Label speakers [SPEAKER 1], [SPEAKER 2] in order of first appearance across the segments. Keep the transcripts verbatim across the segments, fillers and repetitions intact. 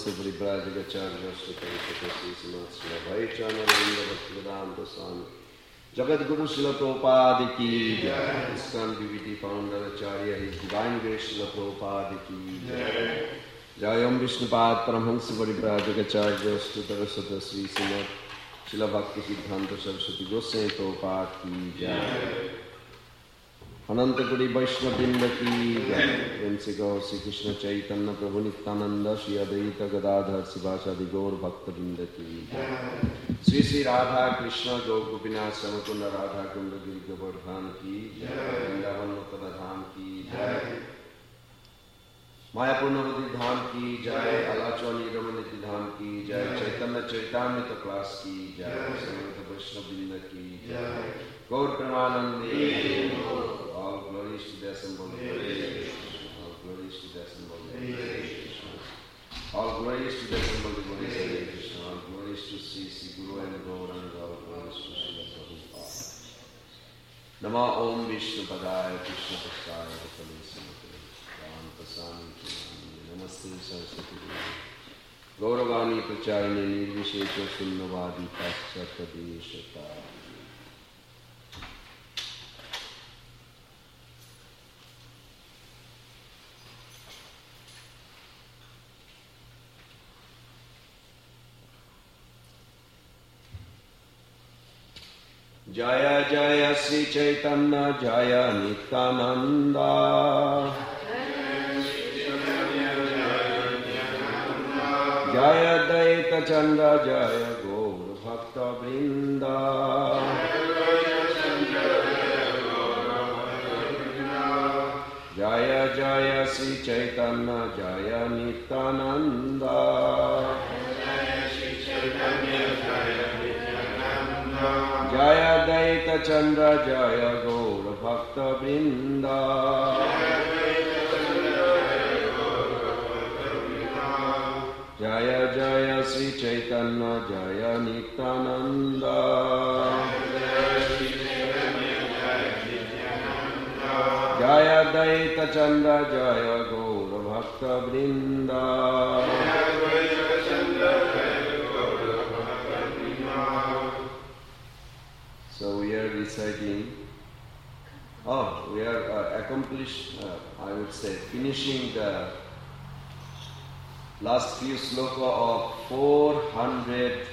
[SPEAKER 1] Paramahansa Parivrajagacharya Sri Sri Bhaichana Ravindra Bhaktivedanta Swami Jagat Guru Srila Prabhupada Ki Jai. ISKCON D V D founder Acharya, His Divine Grace Srila Prabhupada Ki Jai. Jayam Vishnupad Paramahansa Parivrajagacharya Sri Saraswata Sri Srimad Srila Bhakti Siddhanta Saraswati Goswami Prabhupada Ki Jai. Anantapuri Vaishnava Vrinda Ki Jai. Prem Se Gaur Sri Krishna Chaitanya Prabhu Nityananda Shri Advaita Gadadhar Sivasadi Gaur Bhakta Vrinda Ki Jai. Sri Sri Radha Krishna Gaur Gopinath Samakunda Radha Kunda Giri Govardhan Ki Jai. Vrindavan Muktada Dham Ki Jai. Mayapur Navadip Dham Ki Jai. Alachwani Ramaniti Dham Ki Jai. Chaitanya Chaitamrita Class Ki Jai. Samanta Vaishnava Vrinda Ki Jai. Gaur Premanande. All glories to the assembled. All glories to the assembled. All glories to the assembled devotees of Hare Krishna. All glories to Sri Sri Guru and Gauranga. All glories to Srila Prabhupada. Nama Om Vishnu Padaya Krishna Pastaya Bhakali Samate Ram Pasami Kirani Namaste Saraswati Gauravani Pracharini Nirvishesha Sunnavadi Paschata Deshata. Jaya Jaya Sri Chaitanya Jaya Nityananda Jaya Daita Chandra Jaya Gaur Bhakta Vrinda Jaya Jaya Sri Chaitanya Jaya Nityananda Jaya Daita Chandra Jaya Gaur Bhakta Vrinda Jaya Jaya Sri Chaitanya Jaya Nityananda Jaya Daita Chandra Jaya Gaur Bhakta Vrinda. So we are reciting, oh, we are uh, accomplished, uh, I would say, finishing the last few sloka of four hundred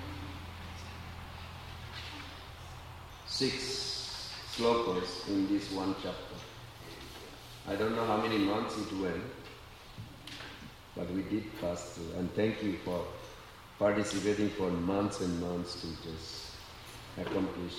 [SPEAKER 1] six slokas in this one chapter. I don't know how many months it went, but we did pass through. And thank you for participating for months and months to just accomplish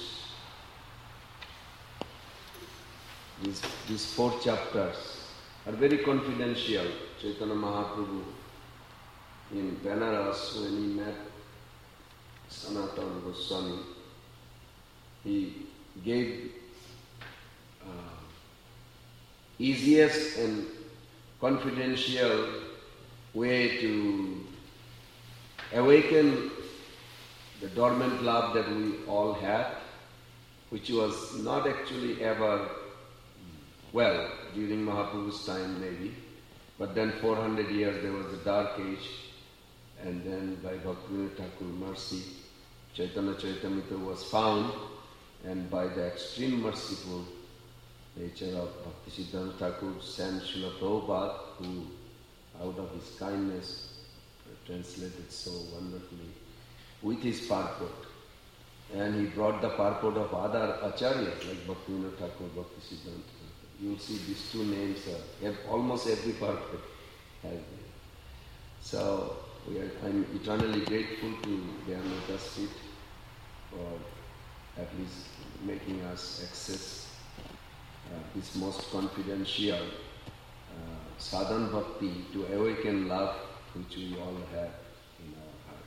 [SPEAKER 1] these, these four chapters are very confidential. Chaitanya Mahaprabhu in Benares, when he met Sanatana Goswami, he gave uh, easiest and confidential way to awaken the dormant love that we all had, which was not actually ever, well, during Mahaprabhu's time maybe, but then four hundred years there was the dark age, and then by Bhaktivinoda Thakur mercy, Chaitanya Charitamrita was found, and by the extreme merciful nature of Bhaktisiddhanta Thakur sent Srila Prabhupada, who out of his kindness translated so wonderfully with his purport. And he brought the purport of other acharyas like Bhaktivinoda Thakur, Bhaktisiddhanta. You will see these two names, uh, almost every purport has them. So we are, I'm eternally grateful to Dhyana Sit for at least making us access uh, this most confidential uh, sadhan bhakti to awaken love which we all have in our heart.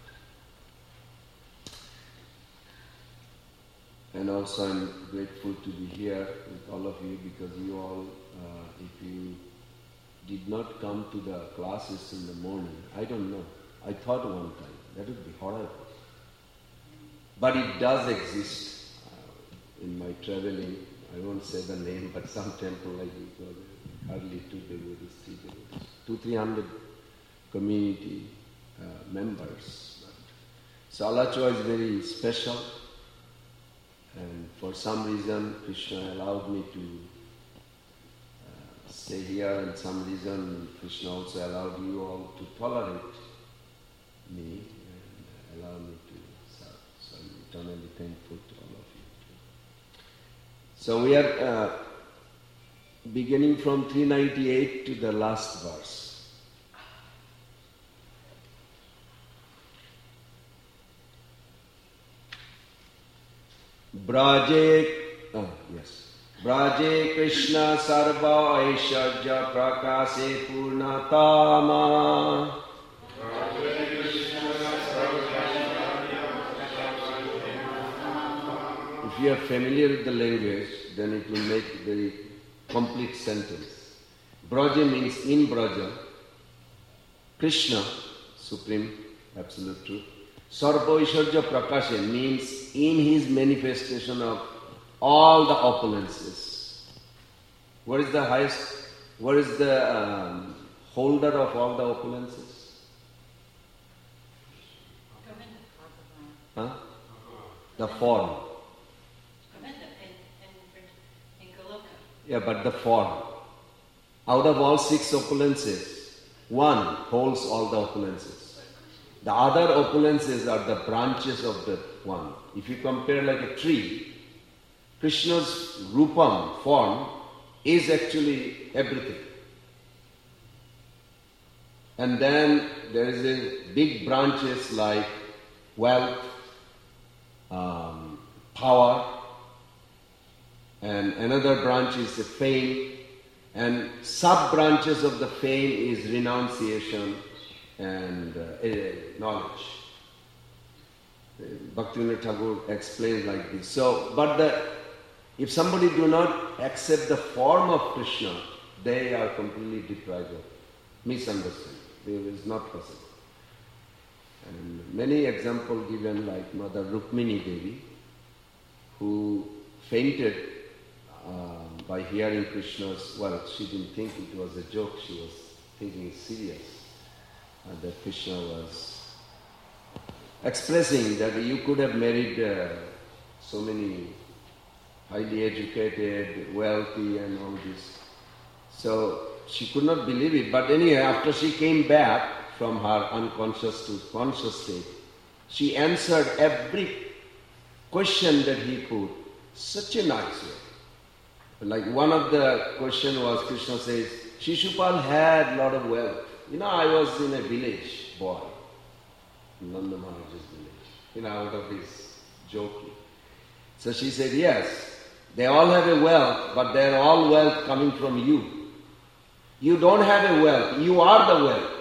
[SPEAKER 1] And also I'm grateful to be here with all of you because you all, uh, if you did not come to the classes in the morning, I don't know. I thought one time, that would be horrible. But it does exist uh, in my traveling. I won't say the name, but some temple like it was hardly two devotees, three devotees. Two, three hundred community uh, members. But, so Alachua is very special, and for some reason Krishna allowed me to uh, stay here, and some reason Krishna also allowed you all to tolerate me and allow me to serve. So I'm eternally thankful to all of you. So we are uh, beginning from three ninety-eight to the last verse. Braje, oh yes, Braje Krishna Sarva Aishwarya Prakase Purnatama. If you are familiar with the language, then it will make a very complete sentence. Braja means in Braja. Krishna, Supreme, Absolute Truth. Sarva Aishwarya Prakashe means in his manifestation of all the opulences. What is the highest, what is the um, holder of all the opulences? Huh? The form. Yeah, but the form. Out of all six opulences, one holds all the opulences. The other opulences are the branches of the one. If you compare like a tree, Krishna's rupam, form, is actually everything. And then there is a big branches like wealth, um, power, and another branch is the fame, and sub-branches of the fame is renunciation and uh, knowledge. Bhaktivinoda Thakur explains like this. So, but the, if somebody do not accept the form of Krishna, they are completely deprived of, misunderstand. It is not possible. And many examples given, like Mother Rukmini Devi, who fainted uh, by hearing Krishna's, well, she didn't think it was a joke, she was thinking it's serious. Uh, that Krishna was expressing that you could have married uh, so many highly educated, wealthy and all this. So she could not believe it. But anyway, after she came back from her unconscious to conscious state, she answered every question that he put such a nice way. Like one of the question was, Krishna says, Shishupal had a lot of wealth. You know, I was in a village boy, in Nanda Maharaj's village, you know, out of his joking. So she said, yes, they all have a wealth, but they are all wealth coming from you. You don't have a wealth, you are the wealth.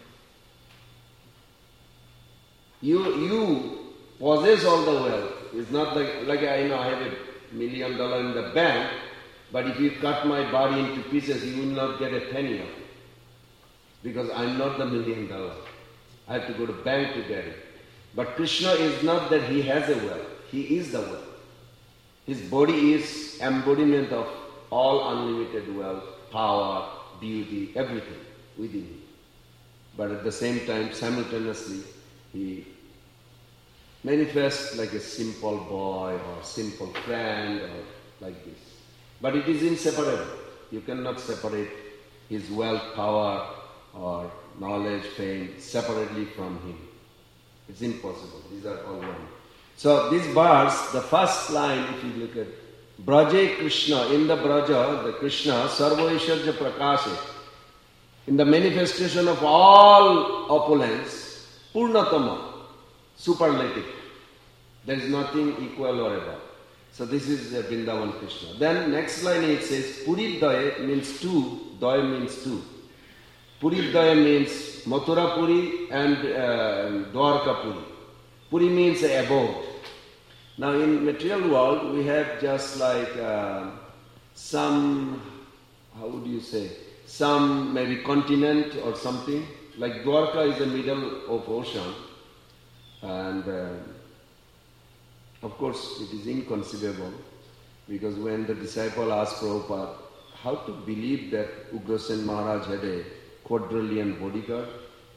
[SPEAKER 1] You you possess all the wealth. It's not like, like I you know, I have a million dollar in the bank, but if you cut my body into pieces, you will not get a penny of it. Because I'm not the million dollar. I have to go to bank to get it. But Krishna is not that he has a wealth. He is the wealth. His body is embodiment of all unlimited wealth, power, beauty, everything within him. But at the same time, simultaneously, he manifests like a simple boy or simple friend or like this. But it is inseparable. You cannot separate his wealth, power, or knowledge, fame, separately from him. It's impossible. These are all one. So this verse, the first line, if you look at Braje Krishna, in the Braja, the Krishna, Sarva Aishwarya Prakashe, in the manifestation of all opulence, Purnatama, superlative. There is nothing equal or above. So this is the Vrindavan Krishna. Then next line it says, Puridaya means two, Daya means two. Puridaya means Mathura Puri and uh, Dwarka Puri. Puri means abode. Now in material world we have just like uh, some, how would you say, some maybe continent or something. Like Dwarka is the middle of ocean, and uh, of course it is inconceivable, because when the disciple asked Prabhupada how to believe that Ugrasen Maharaj had a quadrillion bodyguard,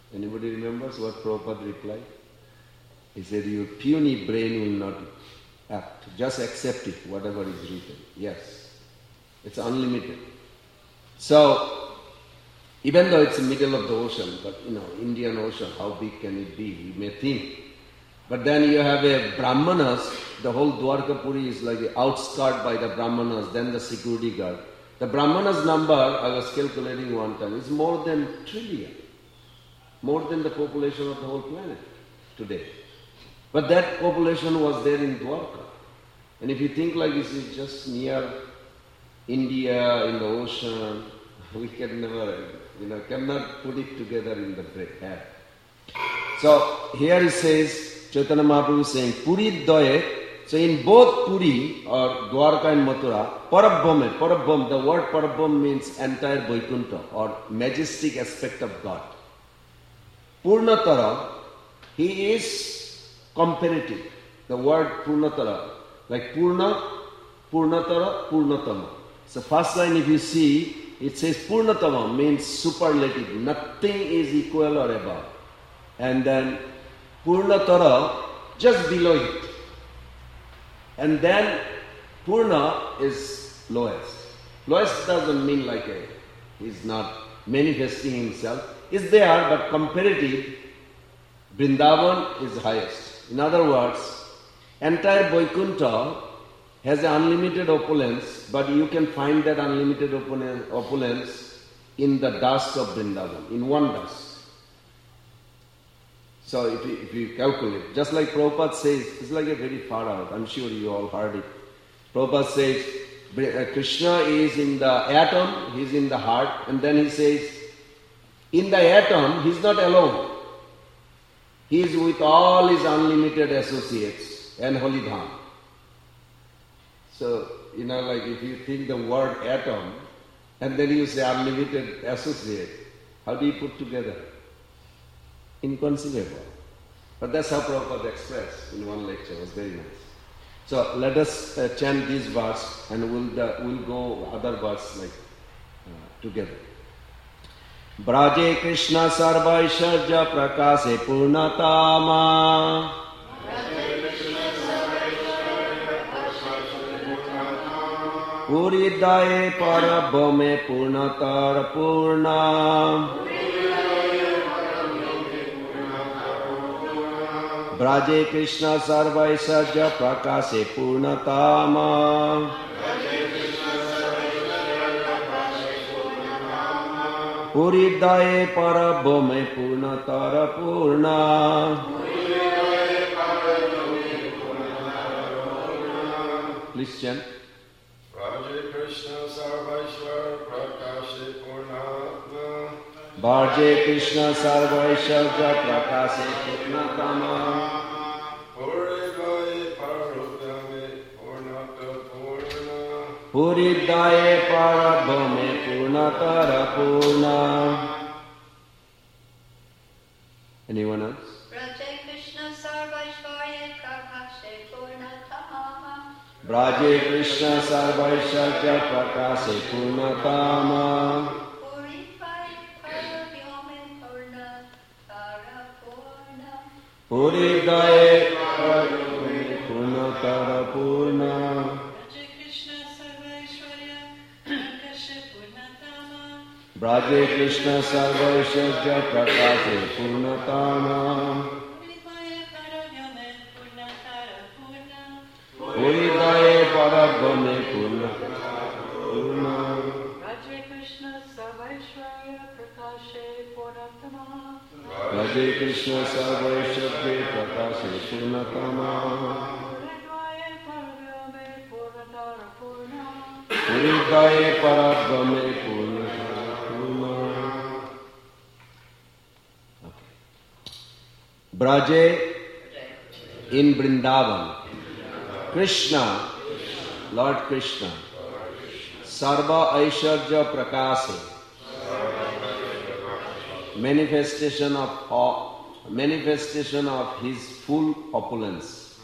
[SPEAKER 1] Anybody remembers what Prabhupada replied? He said, your puny brain will not act. Just accept it, whatever is written. Yes. It's unlimited. So, even though it's the middle of the ocean, but you know, Indian Ocean, how big can it be? You may think. But then you have a Brahmanas, the whole Dwarkapuri is like outskirted by the Brahmanas, then the security guard. The Brahmanas number, I was calculating one time, is more than trillion. More than the population of the whole planet today. But that population was there in Dwarka. And if you think like this is just near India, in the ocean, we can never, you know, cannot put it together in the head. So here it says, Chaitanya Mahaprabhu is saying, Puri Dvaye, so in both Puri or Dwarka and Mathura, Parabhame, Parabham, the word Parabham means entire Vaikuntha or majestic aspect of God. Purnatara, he is comparative. The word Purnatara, like Purna, Purnatara, Purnatama. So first line if you see, it says Purnatama means superlative, nothing is equal or above. And then Purnatara, just below it. And then Purna is lowest. Lowest doesn't mean like a, he's not manifesting himself. Is there, but comparative, Vrindavan is highest. In other words, entire Vaikuntha has an unlimited opulence, but you can find that unlimited opulence in the dust of Vrindavan, in one dust. So if you, if you calculate, just like Prabhupada says, it's like a very far out, I'm sure you all heard it. Prabhupada says, Krishna is in the atom, he's in the heart, and then he says, in the atom, he's not alone. He is with all his unlimited associates and holy dham. So, you know, like if you think the word atom, and then you say unlimited associate, how do you put together? Inconceivable. But that's how Prabhupada expressed in one lecture. It was very nice. So let us uh, chant this verse and we'll, uh, we'll go other verse like uh, together. Braje Krishna Sarvaishwarya Prakase Purnatama Puridaye Parabhame Purnatar Purna Braje Krishna Sarvaishwarya Prakase Purnatama Puridaye Parabhame Purnatara Purna. Please chant.
[SPEAKER 2] Braje Krishna Sarvaishwarya Prakase Purnatama
[SPEAKER 1] Braje Krishna Sarvaishwarya Prakase Purnatama Puridaye Parabhame Purnatara Purna. Anyone else?
[SPEAKER 3] Braje Krishna Sarvaishwarya Prakase Purnatama
[SPEAKER 1] Braje Krishna Sarvaishwarya Prakase Purnatama Puridaye Parabhame Purnatara Purna. Braje Krishna Sarvaishwarya Prakase Purnatama Puridaye Parabhame Purnatara Purna.
[SPEAKER 4] Braje Krishna Sarvaishwarya Prakase Purnatama
[SPEAKER 1] Braje Krishna Sarvaishwarya Prakase Purnatama Puridaye Parabhame Purnatara Purna. Braje in Vrindavan. Krishna, Lord Krishna. Sarva Aishwarya Prakase. Manifestation of all, manifestation of his full opulence.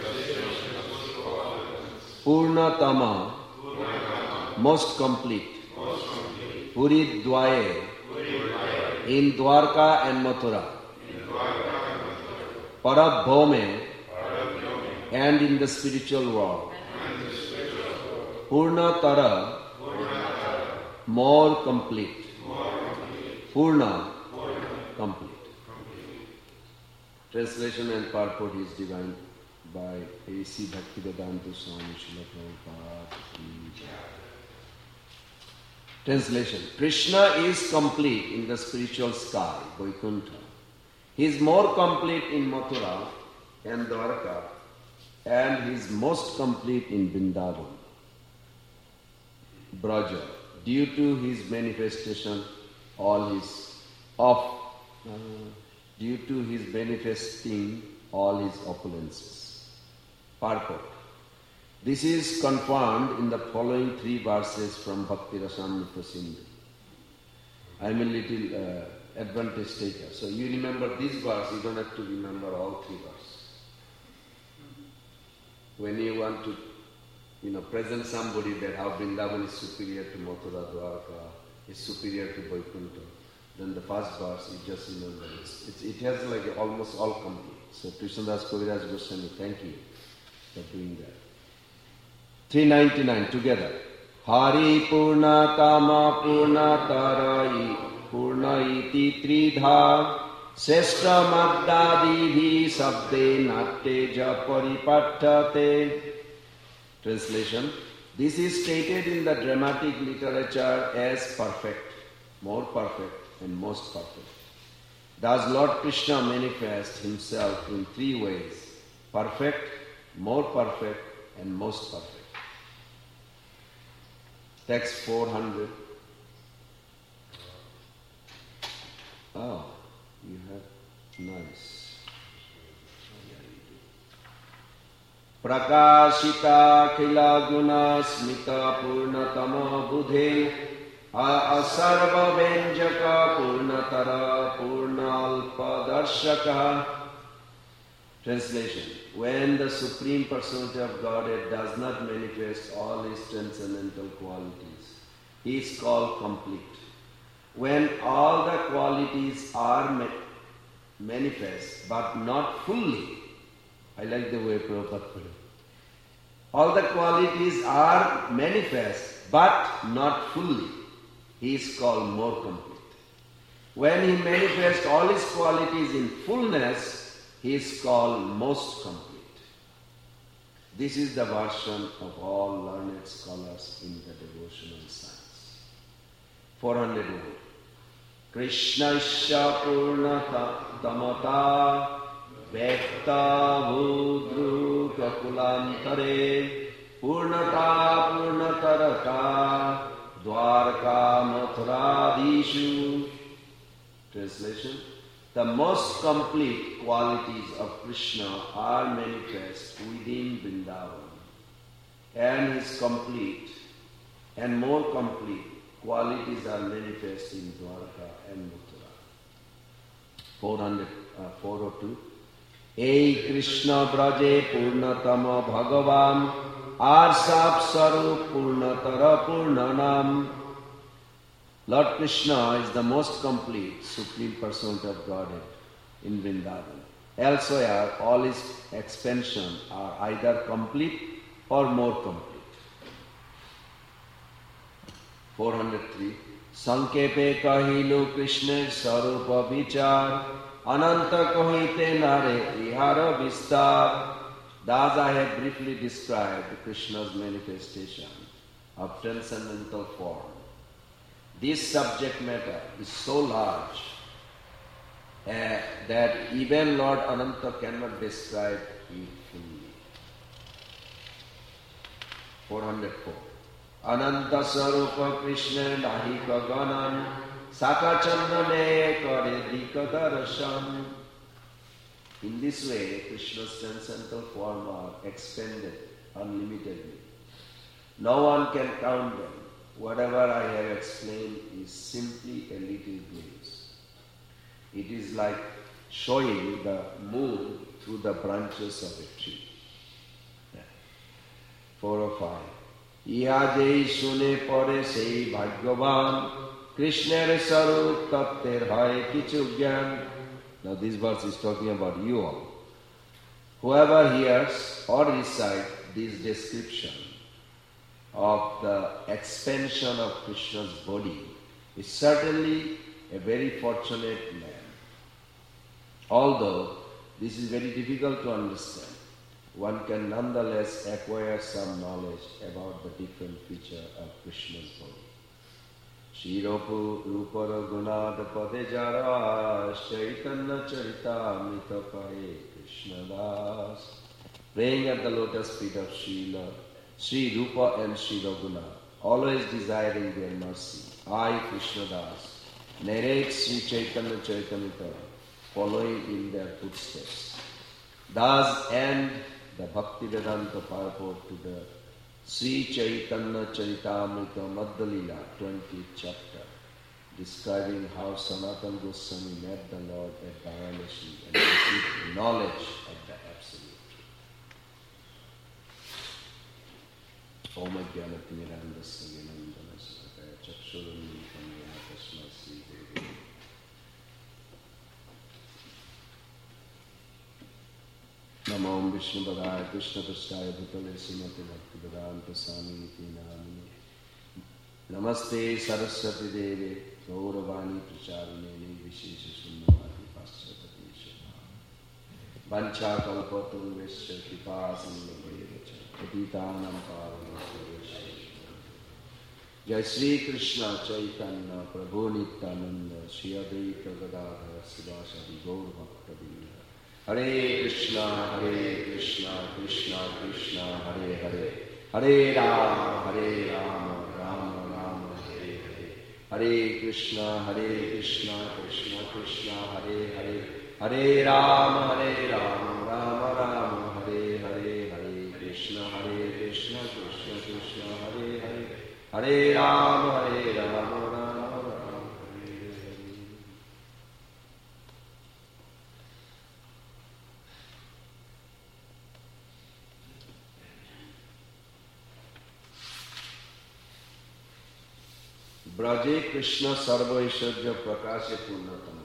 [SPEAKER 1] Purnatama, most complete. Puri Dvaye, in Dwarka and Mathura, Parabhome, and in the spiritual world, Purnatara, more complete, Purna, complete. Translation and purport is divine by A C Bhaktivedanta Swami Srila Prabhupada. Translation. Krishna is complete in the spiritual sky, Vaikuntha. He is more complete in Mathura and Dwarka, and he is most complete in Vrindavan, Braja, due to his manifestation, all his of uh, due to his manifesting all his opulences. Purport. This is confirmed in the following three verses from Bhakti Rasamrita Sindhu. I am a little uh, advantage taker. So you remember this verse, you don't have to remember all three verses. When you want to you know, present somebody that how Vrindavan is superior to Mathura, Dwarka, is superior to Vaikuntha, then the first verse, you just remember it. It's, it has like almost all complete. So Krishnadas Kaviraj Goswami, thank you for doing that. three ninety-nine together. Hari Purna Kama Purna Tarai Purna Iti Tridha Seshta Magdadibhi Sabde Natteja Paripattate. Translation. This is stated in the dramatic literature as perfect, more perfect and most perfect. Thus Lord Krishna manifests himself in three ways: perfect, more perfect and most perfect. Text four hundred. Oh, you have nice. Prakashita khila guna smita purnatama budhe asarva venjaka purnatara purnalpa darshaka. Translation. When the Supreme Personality of Godhead does not manifest all his transcendental qualities, he is called complete. When all the qualities are ma- manifest but not fully, I like the way Prabhupada put it. All the qualities are manifest but not fully, he is called more complete. When he manifests all his qualities in fullness, he is called most complete. This is the version of all learned scholars in the devotional science. four hundred one. Krishna Isha Purnata Tamata Vekta Vudru Kakulantare Purnata Purnataraka Dwarka Mathuradishu. Translation. The most complete qualities of Krishna are manifest within Vrindavan, and his complete and more complete qualities are manifest in Dwarka and Mathura. four hundred, uh, four oh two. Ei Krishna Braje Purnatama Bhagavan Arsap Sarup Purnatara Purnanam. Lord Krishna is the most complete Supreme Personality of Godhead in Vrindavan. Elsewhere, all his expansion are either complete or more complete. four hundred three. Sankepe kahilu Krishna Sarupa Vichar Ananta kohite nare vihara vistar. Thus I have briefly described Krishna's manifestation of transcendental form. This subject matter is so large uh, that even Lord Ananta cannot describe it fully. four hundred four. Ananta Sarupa Krishna Nahika Ganam Saka Chandane Kare Dikadarasham. In this way, Krishna's transcendental form are expanded unlimitedly. No one can count them. Whatever I have explained is simply a little glimpse. It is like showing the moon through the branches of a tree. four oh five. Iha jai sune pore sei bhagyavan Krishna Sarup Tattir Hai Kichu Gyan. Now this verse is talking about you all. Whoever hears or recites this description of the expansion of Krishna's body is certainly a very fortunate man. Although this is very difficult to understand, one can nonetheless acquire some knowledge about the different features of Krishna's body. Shri Rupa Rupa Gunada Padejara Chaitanya Charitamrita Pare Krishna Das. Praying at the lotus feet of Srila Sri Rupa and Sri Raghunatha, always desiring their mercy. I, Krishna Das, narrate Sri Chaitanya Charitamrita, following in their footsteps. Thus end the Bhakti Vedanta purport to the Sri Chaitanya Charitamrita Madhya Lila, twentieth chapter, describing how Sanatana Goswami met the Lord at Varanasi and received knowledge of the Absolute. Om Jnanatimirandasya Vinandanasya Chakshurunnitam Yanatasma Sri Devi. Namo Vishnu Padaya Krishna Prasthaya Bhutale Srimati Bhakti Vedanta Swami Iti Namini. Namaste Saraswati Devi Gauravani Pracharineni Vishesha Sunnavati Paschapati Shabha Vancha Kalpatum Vishya Kripa Sannavayevacha Patitanam Pavanam Jai Sri Krishna Chaitanya Prabhu Nityananda Shri Advaita Gadadhara Sivasadi Gaur Bhakta Vinda. Hare Krishna, Hare Krishna, Krishna Krishna, Hare Hare, Hare Rama, Hare Rama, Rama Rama, Hare Hare, Hare Krishna, Hare Krishna, Krishna Krishna, Hare Hare, Hare Rama, Hare Rama, Rama Rama, Hare Hare, Hare Krishna, Hare Krishna, Krishna Krishna, Hare Hare, Hare Rama, Hare Rama, Rama Rama, Hare Hare. Braje Krishna Sarva Aishwarya Prakashe Purnatama.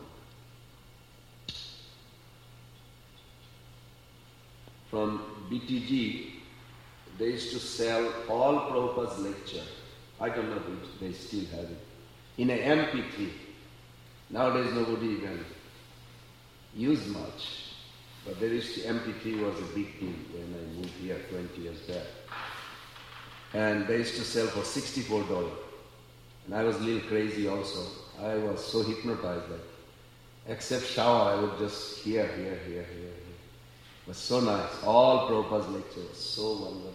[SPEAKER 1] From B T G, they used to sell all Prabhupada's lecture. I don't know if they still have it. In a M P three. Nowadays nobody even use much. But there used to, M P three was a big deal when I moved here twenty years back. And they used to sell for sixty-four dollars. And I was a little crazy also. I was so hypnotized that except shower, I would just hear, hear, hear, hear, hear. It was so nice. All Prabhupada's lecture was so wonderful.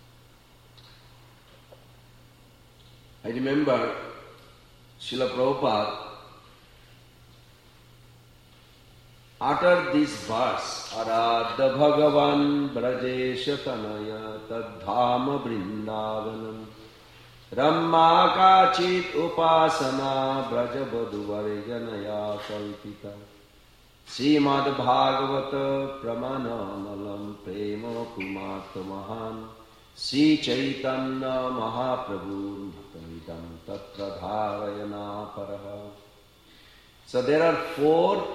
[SPEAKER 1] I remember Srila Prabhupada uttered this verse, Aradha Bhagavan Brajesha Tanaya Tadhama Vrindavanam Ramma Kachit Upasana Brajabadhuvarjanaya Kalpita Srimad Bhagavata Pramanamalam Prema Pumatamahan Sri Chaitanya Mahaprabhu Bhaktamidam Tatra Dharayana Paraha. So there are four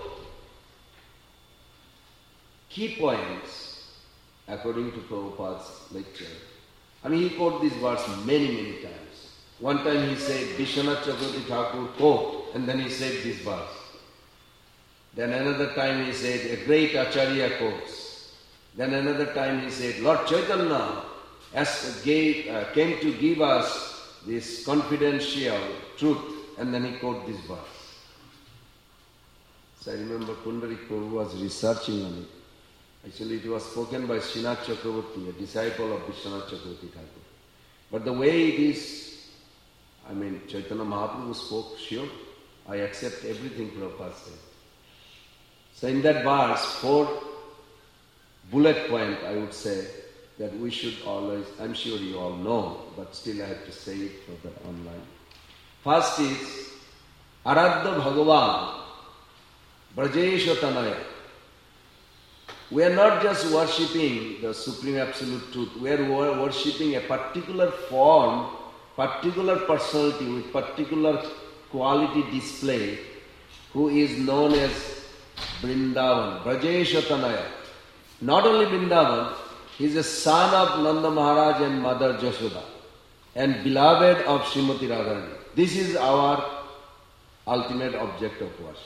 [SPEAKER 1] key points according to Prabhupada's lecture. I mean, he quoted this verse many, many times. One time he said, Vishwanath Chakravarti Thakur quote, and then he said this verse. Then another time he said, a great Acharya quotes. Then another time he said, Lord Chaitanya as gave, uh, came to give us this confidential truth, and then he quoted this verse. So I remember Pundarik Prabhu was researching on it. Actually, it was spoken by Srinath Chakravarti, a disciple of Vishwanath Chakravarti Thakur. But the way it is, I mean, Chaitanya Mahaprabhu spoke, sure, I accept everything Prabhupada said. So in that verse, four bullet point, I would say, that we should always, I'm sure you all know, but still I have to say it for the online. First is, Aradha Bhagavan, Brajesha Tanaya. We are not just worshipping the Supreme Absolute Truth, we are worshipping a particular form, particular personality with particular quality display, who is known as Vrindavan, Brajesha Tanaya. Not only Vrindavan, he is a son of Nanda Maharaj and Mother Jashoda, and beloved of Srimati Radharani. This is our ultimate object of worship.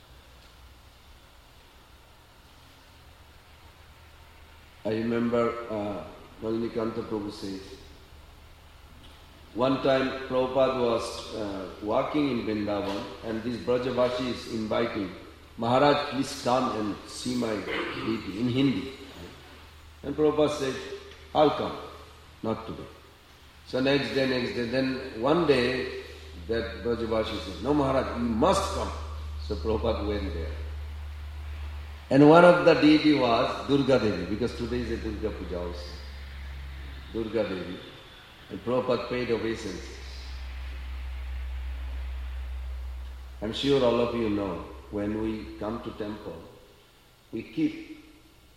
[SPEAKER 1] I remember uh, Nalinikanta Prabhu says, one time Prabhupada was uh, walking in Vrindavan and this Brajavashi is inviting, Maharaj, please come and see my deity in Hindi. And Prabhupada said, I'll come, not today. So next day, next day, then one day that Brajavashi says, no Maharaj, you must come. So Prabhupada went there. And one of the deity was Durga Devi, because today is a Durga Puja also. Durga Devi. And Prabhupada paid obeisance. I'm sure all of you know, when we come to temple, we keep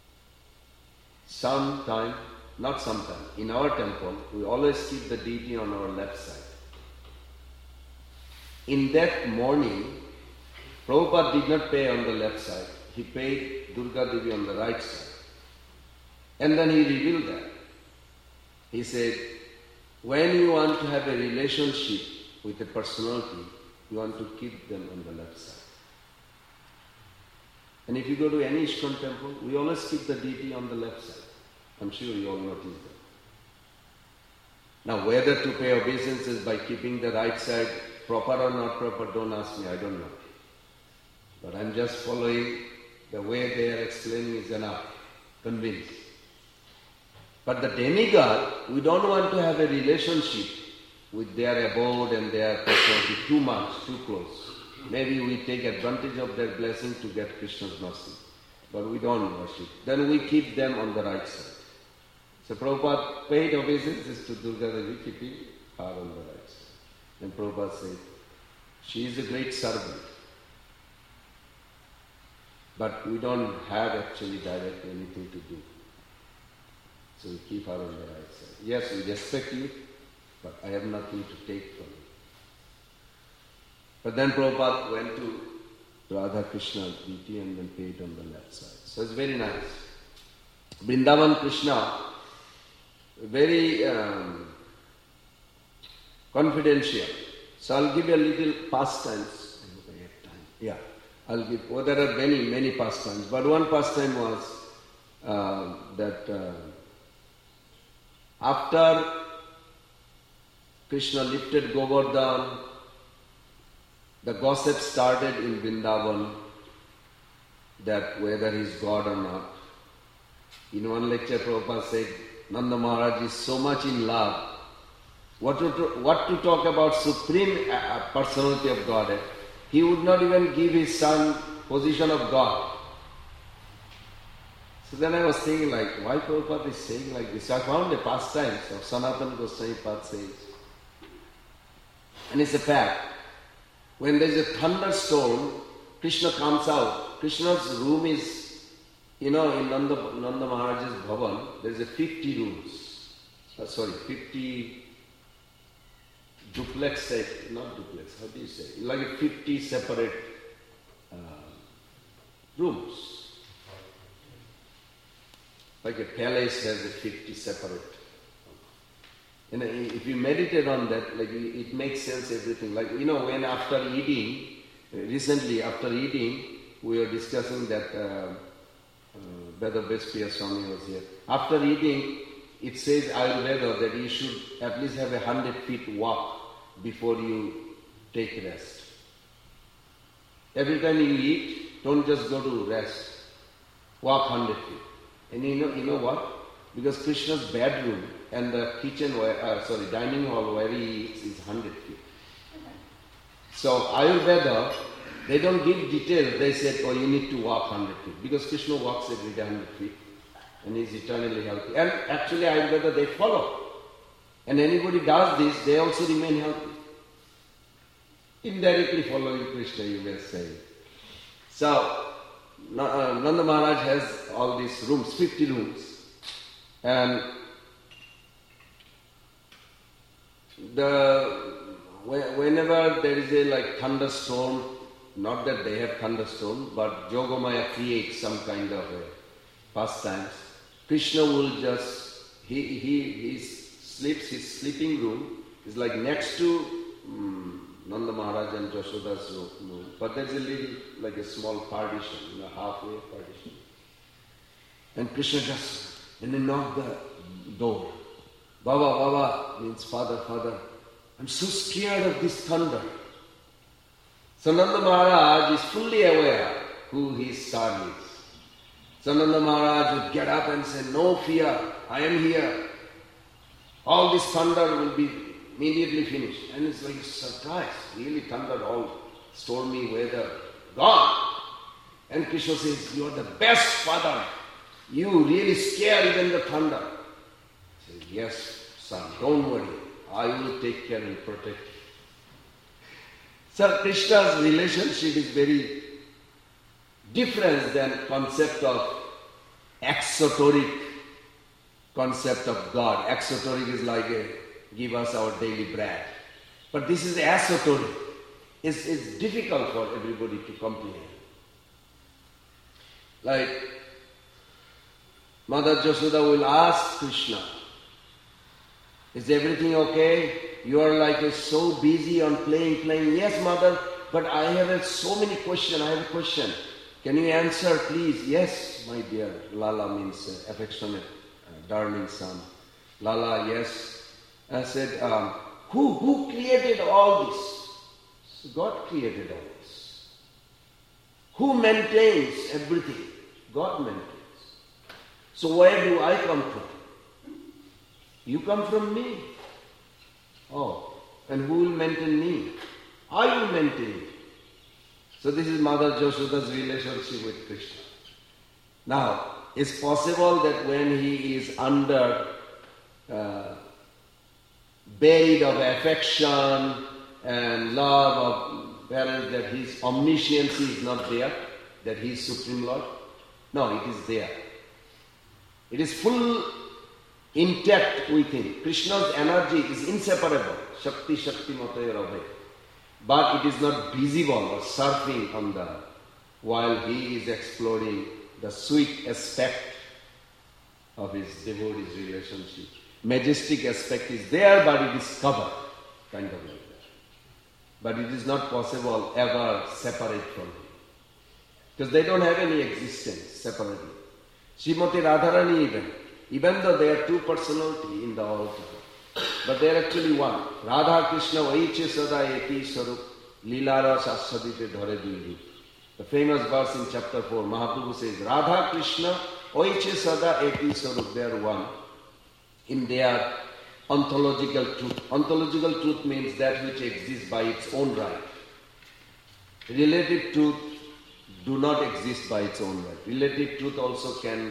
[SPEAKER 1] some time, not some time, in our temple, we always keep the deity on our left side. In that morning, Prabhupada did not pay on the left side. He paid Durga Devi on the right side. And then he revealed that. He said, when you want to have a relationship with a personality, you want to keep them on the left side. And if you go to any ISKCON temple, we always keep the deity on the left side. I'm sure you all notice that. Now, whether to pay obeisances by keeping the right side proper or not proper, don't ask me, I don't know. But I'm just following the way they are explaining is enough, convinced. But the demigod, we don't want to have a relationship with their abode and their personality too much, too close. Maybe we take advantage of their blessing to get Krishna's mercy. But we don't worship. Then we keep them on the right side. So Prabhupada paid obeisances to Durga Devi, keeping her on the right side. And Prabhupada said, she is a great servant. But we don't have actually directly anything to do. So we keep her on the right side. Yes, we respect you, but I have nothing to take from you. But then Prabhupada went to Radha Krishna deity and then paid on the left side. So it's very nice. Vrindavan Krishna, very um, confidential. So I'll give you a little pastimes. I hope I have time. Yeah, I'll give. Well, there are many, many pastimes. But one pastime was uh, that uh, after Krishna lifted Govardhan, the gossip started in Vrindavan that whether he is God or not. In one lecture, Prabhupada said, Nanda Maharaj is so much in love. What to, what to talk about supreme personality of Godhead? He would not even give his son position of God. So then I was thinking like, why Prabhupada is saying like this? So I found a pastime of Sanatana Goswami Pad says. And it's a fact. When there is a thunderstorm, Krishna comes out. Krishna's room is, you know, in Nanda, Nanda Maharaj's Bhavan, there is a fifty rooms. Uh, sorry, fifty duplex set, not duplex, how do you say? Like a fifty separate uh, rooms. Like a palace has a fifty separate. And if you meditate on that, like it makes sense everything. Like, you know, when after eating, recently after eating, we were discussing that uh, uh, Vedabhas Priya Swami was here. After eating, it says Ayurveda that you should at least have a hundred feet walk before you take rest. Every time you eat, don't just go to rest. Walk hundred feet. And you know, you know what? Because Krishna's bedroom and the kitchen, where, uh, sorry, dining hall where he eats is hundred feet. So Ayurveda, they don't give details. They said, oh, you need to walk hundred feet. Because Krishna walks every day hundred feet. And he's eternally healthy. And actually Ayurveda, they follow. And anybody does this, they also remain healthy. Indirectly following Krishna, you may say. So, Nanda Maharaj has all these rooms, fifty rooms. And the whenever there is a like thunderstorm, not that they have thunderstorm, but Yogamaya creates some kind of a pastimes. Krishna will just, he, he, he sleeps, his sleeping room is like next to um, Nanda Maharaj and Jashoda's room, but there's a little, like a small partition, you know, halfway partition. And Krishna just, and they knock the door. Baba, Baba means father, father. I'm so scared of this thunder. So Nanda Maharaj is fully aware who his son is. So Nanda Maharaj would get up and say, no fear, I am here. All this thunder will be immediately finished. And it's like a surprise. Really thunder, all stormy weather, gone. And Krishna says, you are the best father. You really scare even the thunder. He says, yes, son, don't worry. I will take care and protect you. So Krishna's relationship is very different than concept of exoteric concept of God. Exoteric is like a, give us our daily bread. But this is esoteric. It's, it's difficult for everybody to comprehend. Like Mother Jashoda will ask Krishna, is everything okay? You are like uh, so busy on playing, playing. Yes, mother, but I have uh, so many questions. I have a question. Can you answer, please? Yes, my dear. Lala means uh, affectionate, uh, darling son. Lala, yes. I said, um, who, who created all this? So God created all this. Who maintains everything? God maintains. So where do I come from? You come from me. Oh, and who will maintain me? I will maintain you. So this is Mother Jashoda's relationship with Krishna. Now, it's possible that when he is under uh, buried of affection and love of parents, that his omniscience is not there, that he is Supreme Lord. No, it is there. It is full intact with him. Krishna's energy is inseparable. Shakti, Shakti, Mataya, Rabhe. But it is not visible or surfing on the, while he is exploring the sweet aspect of his devotee's relationship. Majestic aspect is there, but it is covered, kind of like that. But it is not possible ever separate from him. Because they don't have any existence separately. Srimati Radharani even, even though they are two personalities in the altar, but they are actually one. Radha Krishna Vaiche Sada Eti Sarup Lilara Sasadite Dhare Dili. The famous verse in chapter four, Mahaprabhu says, Radha Krishna Vaiche Sada Eti Sarup, they are one in their ontological truth. Ontological truth means that which exists by its own right. Relative truth do not exist by its own right. Relative truth also can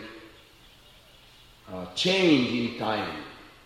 [SPEAKER 1] uh, change in time.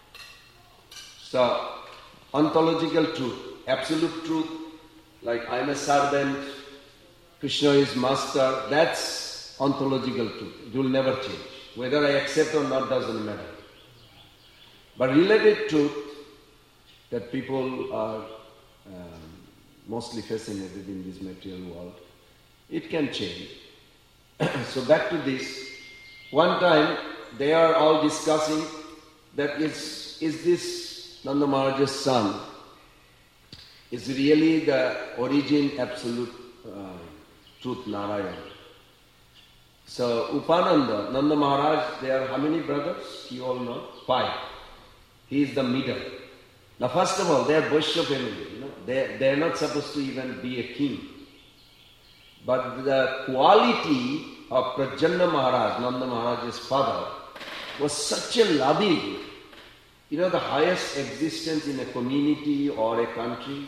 [SPEAKER 1] So, ontological truth, absolute truth, like I am a servant, Krishna is master, that's ontological truth. It will never change. Whether I accept or not doesn't matter. But relative truth, that people are um, mostly fascinated in this material world, it can change. So back to this. One time they are all discussing that is, is this Nanda Maharaj's son is really the origin, absolute uh, truth, Narayan. So Upananda, Nanda Maharaj, there are how many brothers? You all know? Five. He is the middle. Now first of all, they are Vaishya family. You know? They, they are not supposed to even be a king. But the quality of Prajanna Maharaj, Nanda Maharaj's father, was such a loving. You know the highest existence in a community or a country?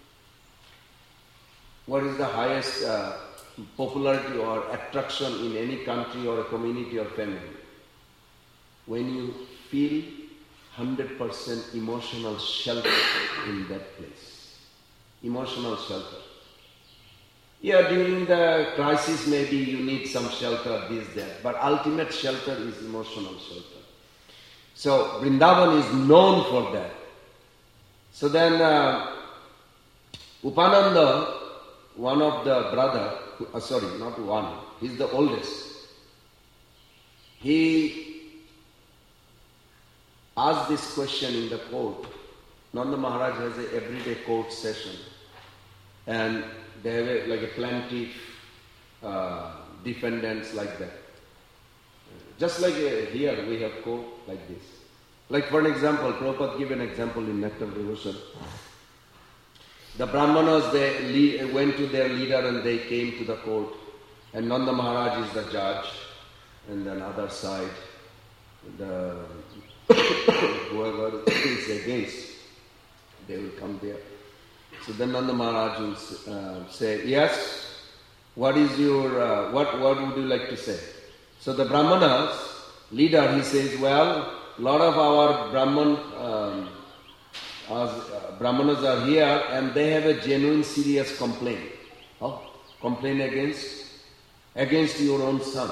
[SPEAKER 1] What is the highest uh, popularity or attraction in any country or a community or family? When you feel one hundred percent emotional shelter in that place. Emotional shelter. Yeah, during the crisis maybe you need some shelter, this, that. But ultimate shelter is emotional shelter. So Vrindavan is known for that. So then uh, Upananda, one of the brother, uh, sorry, not one, he's the oldest. He asked this question in the court. Nanda Maharaj has an everyday court session, and they have a, like a plaintiff uh, defendants like that. Just like uh, here we have court like this. Like for an example, Prabhupada gave an example in Nectar Devotion. The Brahmanas, they lead, went to their leader and they came to the court, and Nanda Maharaj is the judge, and then other side, the whoever is against, they will come there. So then Nanda Maharaj will uh, say, yes, what is your, uh, what, what would you like to say? So the Brahmanas leader, he says, well, a lot of our Brahman, um, as, uh, Brahmanas are here and they have a genuine serious complaint. Oh, complaint against, against your own son.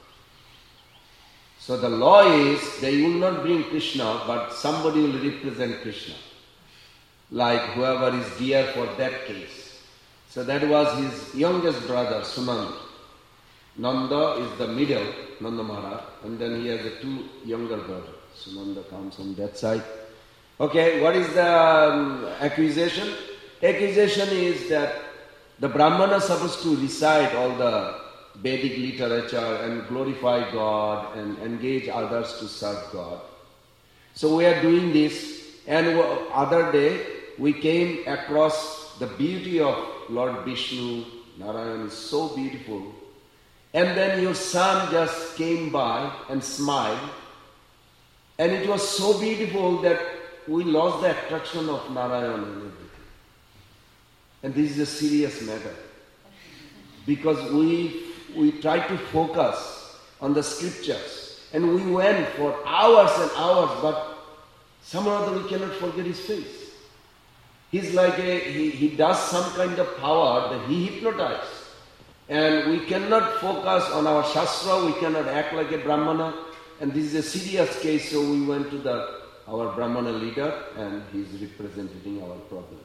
[SPEAKER 1] So the law is, they will not bring Krishna, but somebody will represent Krishna. Like whoever is dear for that case. So that was his youngest brother, Sunanda. Nanda is the middle, Nanda Maharaj, and then he has a two younger brothers. Sunanda comes on that side. Okay, what is the um, accusation? Accusation is that the Brahmana is supposed to recite all the Vedic literature and glorify God and engage others to serve God. So we are doing this, and other day we came across the beauty of Lord Vishnu. Narayan is so beautiful. And then your son just came by and smiled, and it was so beautiful that we lost the attraction of Narayan and everything. And this is a serious matter, because we we try to focus on the scriptures, and we went for hours and hours, but somehow or other we cannot forget his face. He's like a, he, he does some kind of power that he hypnotizes. And we cannot focus on our Shastra, we cannot act like a Brahmana, and this is a serious case, so we went to the our Brahmana leader and he's representing our problem.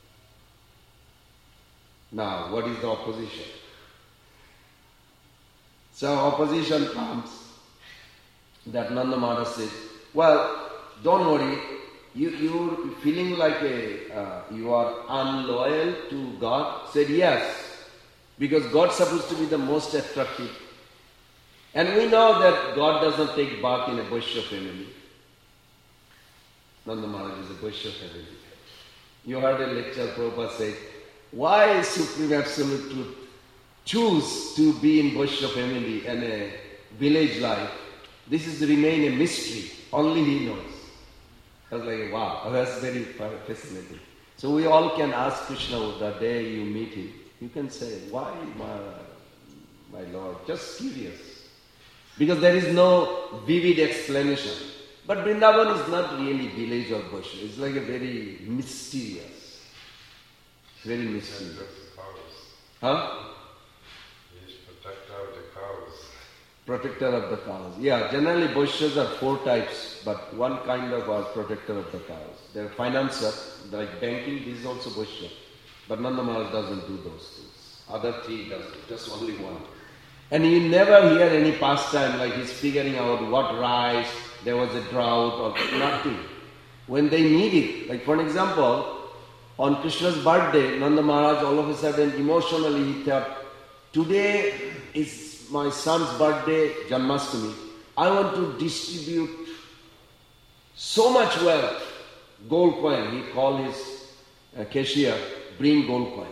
[SPEAKER 1] Now, what is the opposition? So opposition comes that Nanda Maharaj says, well, don't worry, you, you're feeling like a, uh, you are unloyal to God. Said yes, because God's supposed to be the most attractive. And we know that God does not take birth in a Vaishya family. Nanda Maharaj is a Vaishya family. You heard a lecture, Prabhupada said, why is Supreme Absolute Truth choose to be in Vaishya family and a village life? This is to remain a mystery. Only he knows. I was like, wow, that's very fascinating. So we all can ask Krishna the day you meet him. You can say, why, my, my Lord? Just curious. Because there is no vivid explanation. But Vrindavan is not really village or Vaishya. It's like a very mysterious. Very mysterious. Huh?
[SPEAKER 2] He is protector of the cows.
[SPEAKER 1] Protector of the cows. Yeah, generally Vaishyas are four types, but one kind of are protector of the cows. They are financer, like banking, this is also Vaishya. But Nanda Maharaj doesn't do those things. Other three doesn't, just only one. And you never hear any pastime like he's figuring out what rice, there was a drought or nothing. When they need it, like for an example, on Krishna's birthday, Nanda Maharaj all of a sudden emotionally he thought, today is my son's birthday, Janmashtami. I want to distribute so much wealth, gold coin. He called his uh, cashier, bring gold coin.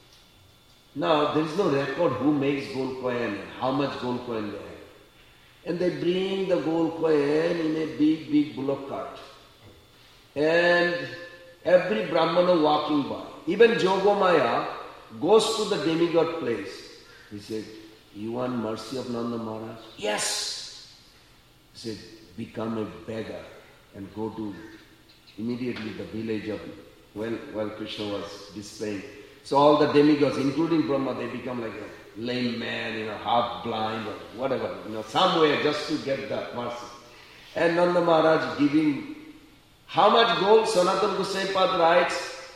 [SPEAKER 1] Now, there is no record who makes gold coin and how much gold coin they have. And they bring the gold coin in a big, big bullock cart. And every Brahmana walking by, even Jogomaya goes to the demigod place. He said, you want mercy of Nanda Maharaj? Yes! He said, become a beggar and go to immediately the village of, when, while Krishna was displaying. So all the demigods, including Brahma, they become like a lame man, you know, half blind or whatever, you know, somewhere just to get that mercy. And Nanda Maharaj giving how much gold? Sanatana Goswami Pad writes,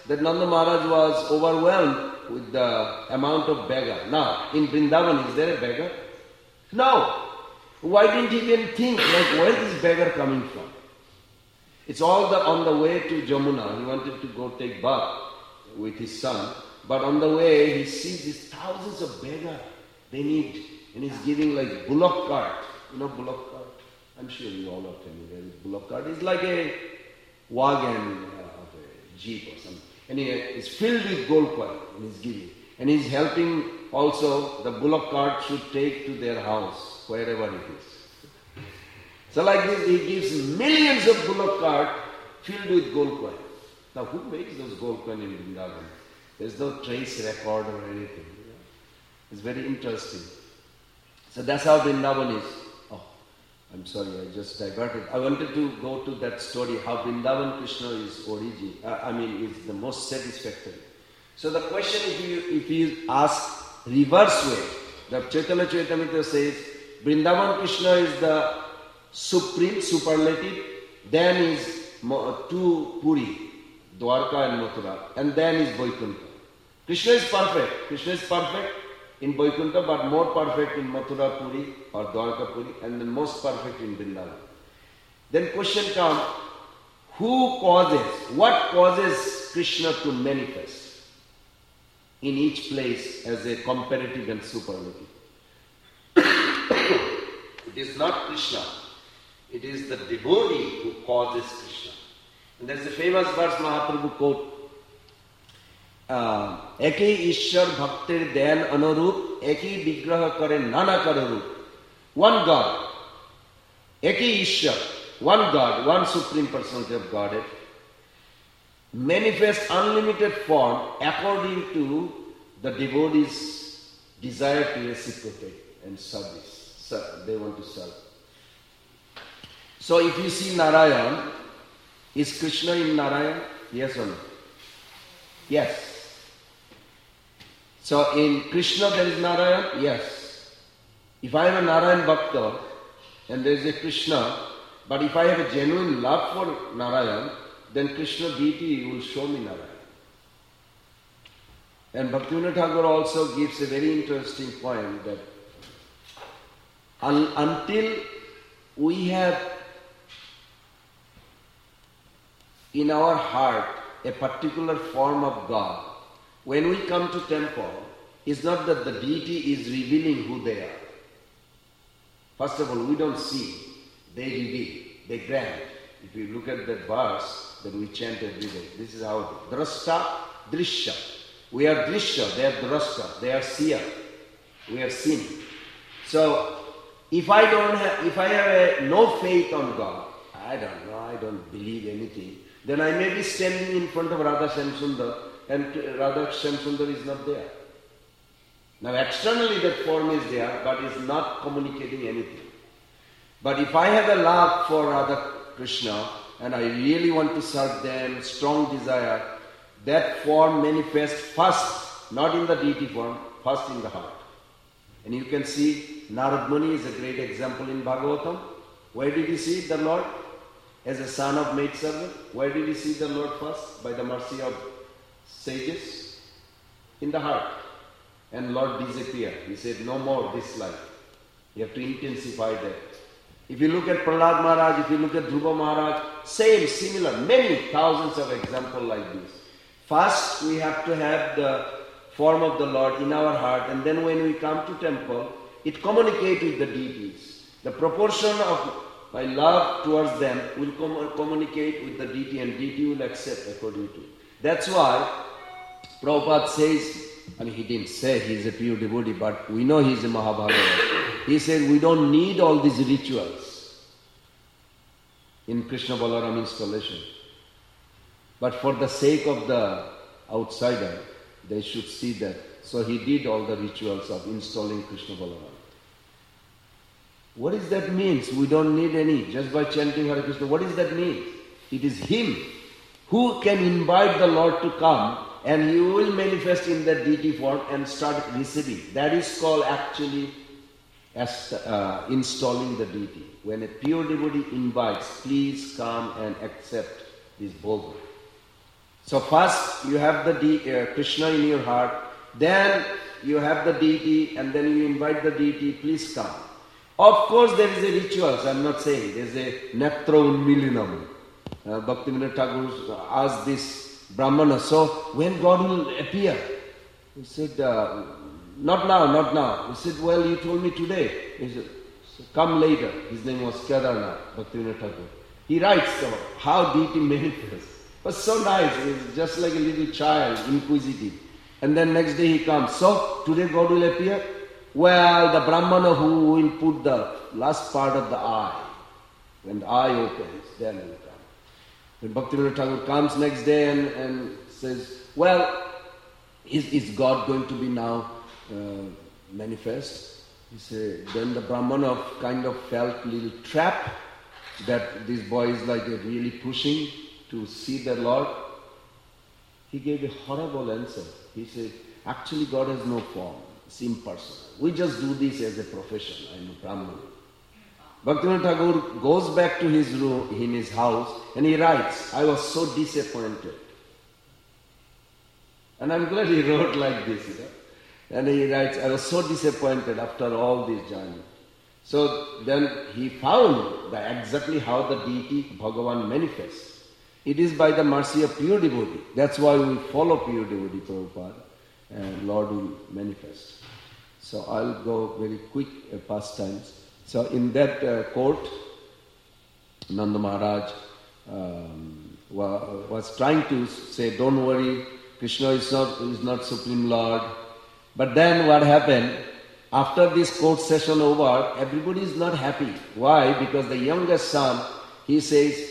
[SPEAKER 1] that Nanda Maharaj was overwhelmed with the amount of beggar. Now, in Vrindavan, is there a beggar? No. Why didn't he even think, like, where is this beggar coming from? It's all the, on the way to Jamuna. He wanted to go take bath with his son. But on the way, he sees these thousands of beggars. They need, and he's giving like bullock cart. You know bullock cart? I'm sure you all are familiar with bullock cart. It's like a wagon uh, of a jeep or something. And he is filled with gold coin, and he's giving. And he's helping also, the bullock cart should take to their house, wherever it is. So like this, he gives millions of bullock cart filled with gold coin. Now who makes those gold coin in Vrindavan? There's no trace record or anything. It's very interesting. So that's how Vrindavan is. Oh, I'm sorry, I just diverted. I wanted to go to that story, how Vrindavan Krishna is origin, uh, I mean, is the most satisfactory. So the question, if you if you ask reverse way, the Chaitanya Charitamrita says, Vrindavan Krishna is the supreme, superlative, then is two Puri, Dwarka and Mathura, and then is Vaikuntha. Krishna is perfect. Krishna is perfect in Vaikuntha, but more perfect in Mathura Puri or Dwarka Puri, and then most perfect in Vrindavan. Then question comes, who causes, what causes Krishna to manifest in each place as a comparative and superlative? It is not Krishna. It is the devotee who causes Krishna. And there's a famous verse Mahaprabhu quote, Eki Ishwar Bhaktir Dhyan Anurup, Eki Vigraha Kare Nana Kararup. One God, Eki Ishwar, one God, one Supreme Personality of Godhead, manifests unlimited form according to the devotee's desire to reciprocate and service. So they want to serve. So if you see Narayan, is Krishna in Narayan? Yes or no? Yes. So in Krishna there is Narayan? Yes. If I have a Narayan Bhakta and there is a Krishna, but if I have a genuine love for Narayan, then Krishna deity will show me Narayan. And Bhaktivinoda Thakur also gives a very interesting point that un- until we have in our heart a particular form of God, when we come to temple, it's not that the deity is revealing who they are. First of all, we don't see, they reveal, they grant. If you look at that verse that we chant every day, this is how it is. Drashta, Drishya. We are Drishya, they are Drashta, they are Siya. We are seen. So, if I don't have, if I have a, no faith on God, I don't know, I don't believe anything, then I may be standing in front of Radha Shyamsundar and Radha Shyamsundar is not there. Now externally that form is there, but is not communicating anything. But if I have a love for Radha Krishna and I really want to serve them, strong desire, that form manifests first, not in the deity form, first in the heart. And you can see Narad Muni is a great example in Bhagavatam. Where did you see the Lord? As a son of maidservant. Where did you see the Lord first? By the mercy of sages? In the heart. And Lord disappeared. He said, no more this life. You have to intensify that. If you look at Prahlad Maharaj, if you look at Dhruva Maharaj, same, similar, many thousands of examples like this. First, we have to have the form of the Lord in our heart, and then when we come to temple, it communicates with the deities. The proportion of my love towards them will com- communicate with the deity, and deity will accept according to it. That's why Prabhupada says, I mean, he didn't say he's a pure devotee, but we know he's a Mahabhagavad. He said we don't need all these rituals in Krishna Balaram installation. But for the sake of the outsider, they should see that. So he did all the rituals of installing Krishna Balaram. What does that mean? We don't need any, just by chanting Hare Krishna. What does that mean? It is him who can invite the Lord to come, and he will manifest in that deity form and start receiving. That is called actually as, uh, installing the deity. When a pure devotee invites, please come and accept this bhoga. So first you have the de- uh, Krishna in your heart, then you have the deity, and then you invite the deity, please come. Of course there is a ritual, so I'm not saying, there is a Netra Unmilinam. Uh, Bhaktivinoda Thakur asked this Brahmana, so when God will appear? He said, uh, not now, not now. He said, well, you told me today. He said, so come later. His name was Kedarnath, Bhaktivinoda Thakur. He writes so, how deity manifests. It was so nice, he was just like a little child, inquisitive. And then next day he comes, so today God will appear? Well, the Brahmana who will put the last part of the eye, when the eye opens, then he will come. When Bhaktivinoda Thakur comes next day and, and says, well, is, is God going to be now uh, manifest? He said, then the Brahmana kind of felt a little trap that this boy is like really pushing to see the Lord. He gave a horrible answer. He said, actually God has no form, it's impersonal. We just do this as a profession. I am a Brahmana. Bhaktivinoda Thakur goes back to his room, in his house, and he writes, I was so disappointed. And I'm glad he wrote like this, you know. And he writes, I was so disappointed after all this journey. So then he found that exactly how the deity Bhagavan manifests. It is by the mercy of pure devotee. That's why we follow pure devotee Prabhupada, and Lord will manifest. So I'll go very quick uh, pastimes. So in that uh, court, Nanda Maharaj um, wa- was trying to say, don't worry, Krishna is not, is not Supreme Lord. But then what happened? After this court session over, everybody is not happy. Why? Because the youngest son, he says,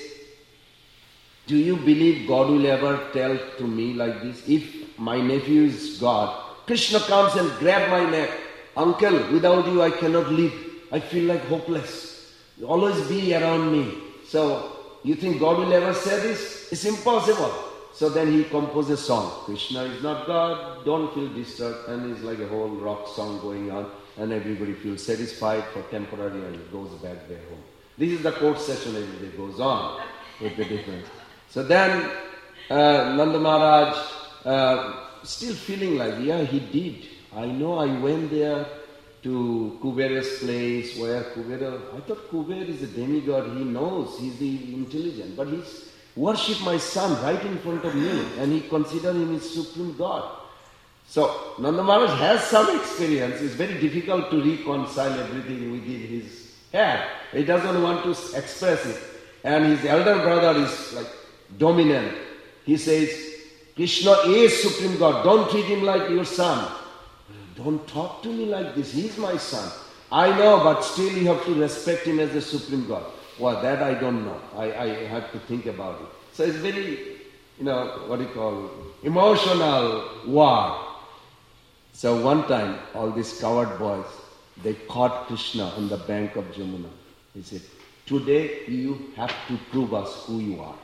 [SPEAKER 1] do you believe God will ever tell to me like this? If my nephew is God, Krishna comes and grab my neck. Uncle, without you I cannot live. I feel like hopeless. You always be around me. So, you think God will ever say this? It's impossible. So then he composed a song. Krishna is not God, don't feel disturbed. And it's like a whole rock song going on. And everybody feels satisfied for temporary and goes back their home. This is the court session every day goes on with the difference. So then uh, Nanda Maharaj uh, still feeling like, yeah, he did. I know I went there to Kubera's place where Kubera, I thought Kubera is a demigod, he knows, he's the intelligent, but he's worshipped my son right in front of me and he considered him his supreme God. So Nanda Maharaj has some experience, it's very difficult to reconcile everything within his head. He doesn't want to express it. And his elder brother is like dominant. He says, Krishna is supreme God, don't treat him like your son. Don't talk to me like this, he is my son. I know, but still you have to respect him as the supreme God. Well, that I don't know. I, I have to think about it. So it's very, you know, what do you call, emotional war. So one time, all these coward boys, they caught Krishna on the bank of Jamuna. He said, today you have to prove us who you are.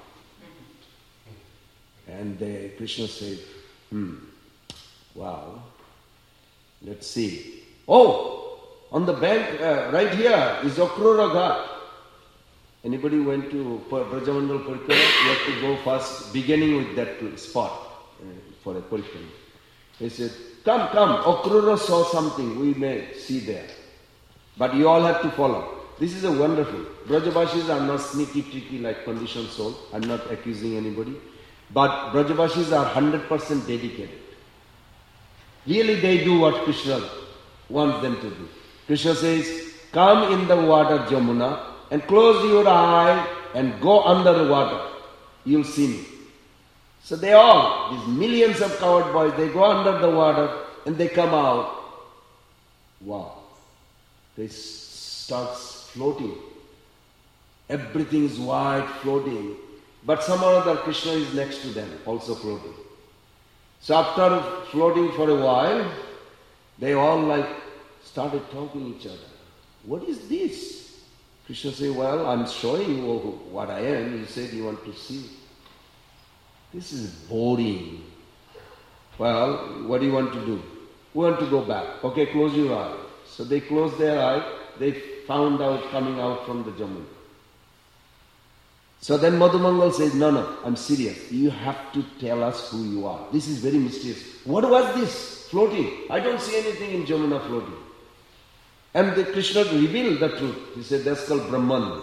[SPEAKER 1] And they, Krishna said, hmm, wow. Let's see. Oh, on the bank uh, right here is Akrura Ghat. Anybody went to Brajamandal Parikrama? You have to go first, beginning with that spot uh, for a Parikrama. He said, come, come, Akrura saw something, we may see there. But you all have to follow. This is a wonderful. Brajabashis are not sneaky, tricky like conditioned soul. I'm not accusing anybody. But Brajabashis are one hundred percent dedicated. Really they do what Krishna wants them to do. Krishna says, come in the water Jamuna and close your eye and go under the water. You'll see me. So they all, these millions of coward boys, they go under the water and they come out. Wow. They start floating. Everything is white, floating. But somehow or other Krishna is next to them, also floating. So after floating for a while, they all like started talking to each other. What is this? Krishna said, well, I'm showing you what I am. You said you want to see. This is boring. Well, what do you want to do? We want to go back. Okay, close your eye. So they closed their eye. They found out coming out from the Jamuna. So then Madhumangal says, no, no, I'm serious. You have to tell us who you are. This is very mysterious. What was this floating? I don't see anything in Jamuna floating. And the Krishna revealed the truth. He said, that's called Brahman.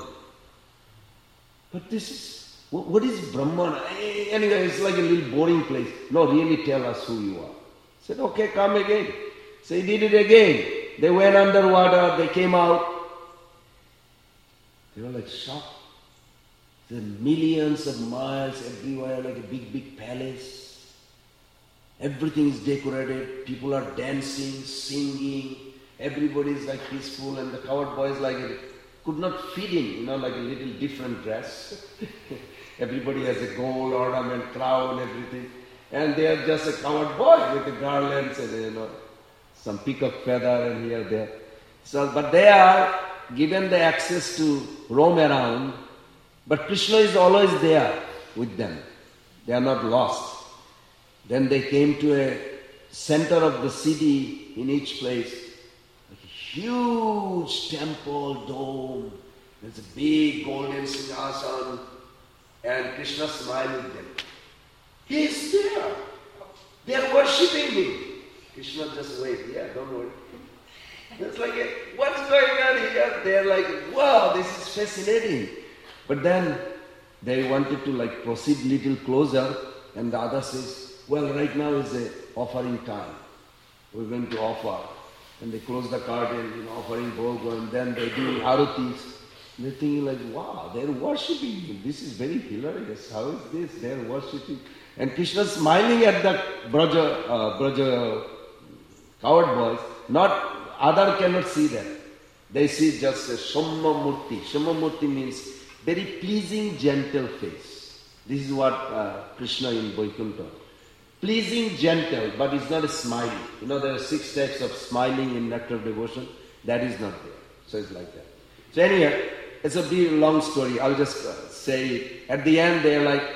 [SPEAKER 1] But this is, what, what is Brahman? Anyway, it's like a little boring place. No, really tell us who you are. He said, okay, come again. So he did it again. They went underwater, they came out. They were like shocked. There are millions of miles everywhere, like a big, big palace. Everything is decorated. People are dancing, singing. Everybody is like peaceful, and the coward boy is like a, could not fit in, you know, like a little different dress. Everybody has a gold ornament, crown, everything, and they are just a coward boy with the garlands and you know some peacock feather and here there. So, but they are given the access to roam around. But Krishna is always there with them. They are not lost. Then they came to a center of the city in each place. Like a huge temple, dome. There's a big golden singhasan. And Krishna smiled with them. He is there. They are worshipping him. Krishna just wait. Yeah, don't worry. It's like, a, what's going on here? They are like, wow, this is fascinating. But then they wanted to like proceed little closer, and the other says, well, right now is a offering time. We're going to offer. And they close the curtain, you know, offering bhoga, and then they do arutis. They're thinking like, wow, they're worshipping him. This is very hilarious. How is this? They're worshipping. And Krishna smiling at the Braja, uh, Braja coward boys. Not, other cannot see that. They see just a Shamma Murti. Shamma Murti means very pleasing, gentle face. This is what uh, Krishna in Vaikuntha. Pleasing, gentle, but it's not a smiling. You know, there are six types of smiling in nectar of devotion. That is not there. So it's like that. So anyway, it's a big long story. I'll just uh, say it. At the end, they're like,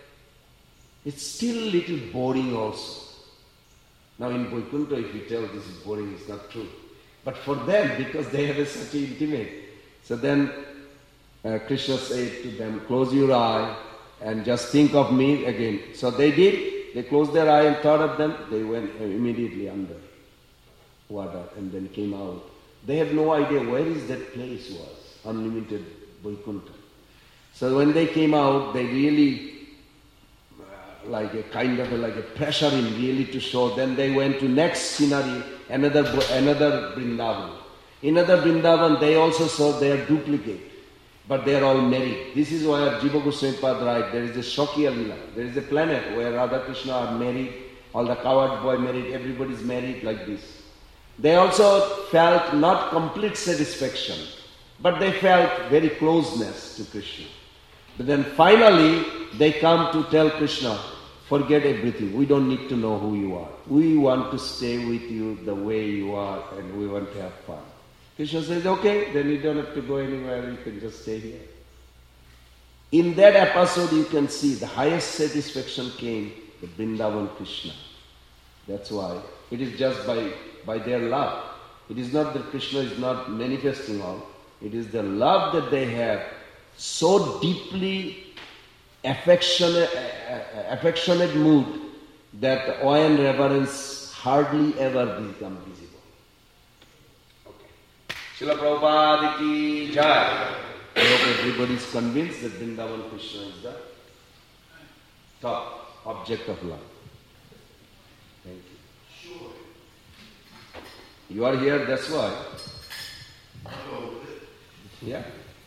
[SPEAKER 1] it's still a little boring also. Now in Vaikuntha, if you tell this is boring, it's not true. But for them, because they have a such intimate. So then, Uh, Krishna said to them, close your eye and just think of me again. So they did. They closed their eye and thought of them. They went immediately under water and then came out. They have no idea where is that place was, unlimited Vaikuntha. So when they came out, they really, uh, like a kind of a, like a pressure in really to show. Then they went to next scenery, another another Vrindavan. In other Vrindavan, they also saw their duplicate. But they are all married. This is why Jiva Goswami Pad writes, there is a Shakya Lila. There is a planet where Radha Krishna are married, all the coward boy married, everybody is married like this. They also felt not complete satisfaction, but they felt very closeness to Krishna. But then finally, they come to tell Krishna, forget everything. We don't need to know who you are. We want to stay with you the way you are and we want to have fun. Krishna says, okay, then you don't have to go anywhere, you can just stay here. In that episode you can see the highest satisfaction came the Vrindavan Krishna. That's why. It is just by, by their love. It is not that Krishna is not manifesting all. It is the love that they have, so deeply affectionate, affectionate mood that awe and reverence hardly ever become visible. Srila Prabhupada ki jai. I hope everybody is convinced that Vrindavan Krishna is the top object of love. Thank you. Sure. You are here, that's why. Yeah.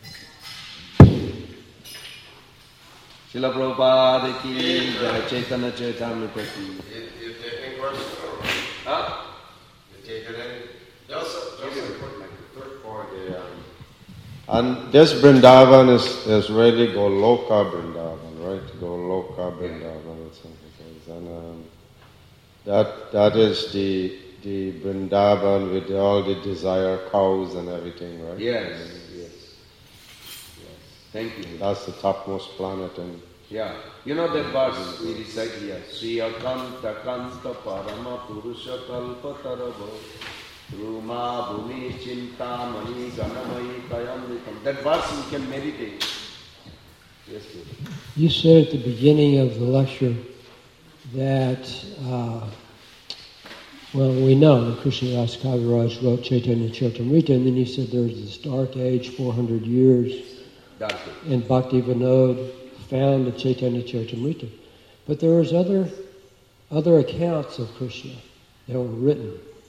[SPEAKER 1] Srila Prabhupada ki jai. Chaitanya Chaitamrita ki.
[SPEAKER 2] You taking questions?
[SPEAKER 1] Huh?
[SPEAKER 2] You taking any? Just, just a quick, quick point here. And this Vrindavan is, is really Goloka Vrindavan, right? Goloka Vrindavan. And um, that that is the the Vrindavan with all the desire cows and everything, right?
[SPEAKER 1] Yes, yes. Yes. Thank you.
[SPEAKER 2] That's the topmost planet. And
[SPEAKER 1] yeah. You know that verse we recite here. Sri Akanta Kanta Parama Purusha Kalpa Tarabo Ruma Bhumi Chinta Mani Ganamai Kayamritam. That verse you can meditate. Yes, please.
[SPEAKER 5] You said at the beginning of the lecture that, uh, well, we know that Krishnadas Kaviraj wrote Chaitanya Charitamrita, and then you said there was this dark age, four hundred years,
[SPEAKER 1] Dark age.
[SPEAKER 5] and Bhakti Vinod found the Chaitanya Charitamrita. But there was other other accounts of Krishna that were written